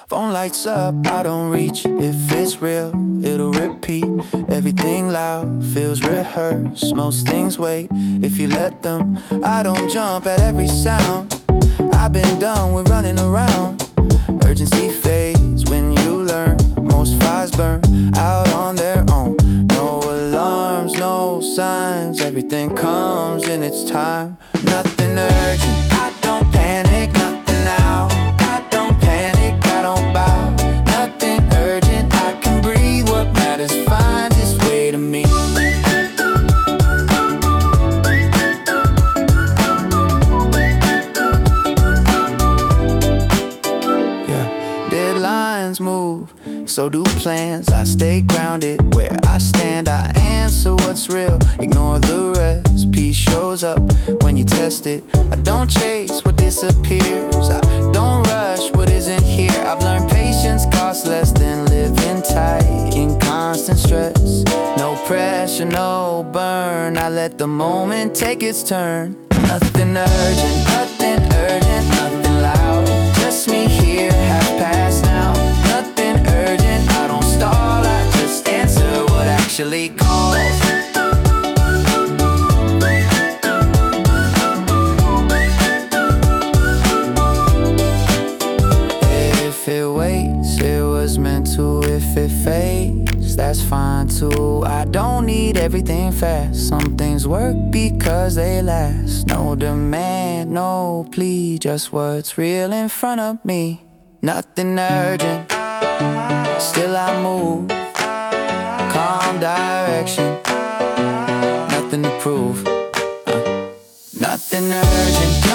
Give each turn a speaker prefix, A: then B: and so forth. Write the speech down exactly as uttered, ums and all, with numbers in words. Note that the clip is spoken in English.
A: Phone lights up, I don't reach. If it's real, it'll repeat. Everything loud feels rehearsed. Most things wait if you let them. I don't jump at every sound. I've been done with running around. Urgency fades when you learn. Most fires burn out on their own. No alarms, no signs. Everything comes in its time. Nothing urgent, I don't panic. Nothing now, I don't panic, I don't bow. Nothing urgent, I can breathe. What matters finds its way to me. Yeah, deadlines move, so do plans. I stay grounded where I stand. I answer what's real, ignore the rest. Peace shows up when you test it. I don't chase what disappears. I don't rush what isn't here. I've learned patience costs less than living tight in constant stress. No pressure, no burn. I let the moment take its turn. Nothing urgent, nothing urgent, nothing loud. Just me here, half past now. Nothing urgent, I don't stall. I just answer what actually calls. If it waits, it was meant to. If it fades, that's fine too. I don't need everything fast. Some things work because they last. No demand, no plea, just what's real in front of me. Nothing urgent, still I move. Calm direction, nothing to prove. uh, Nothing urgent.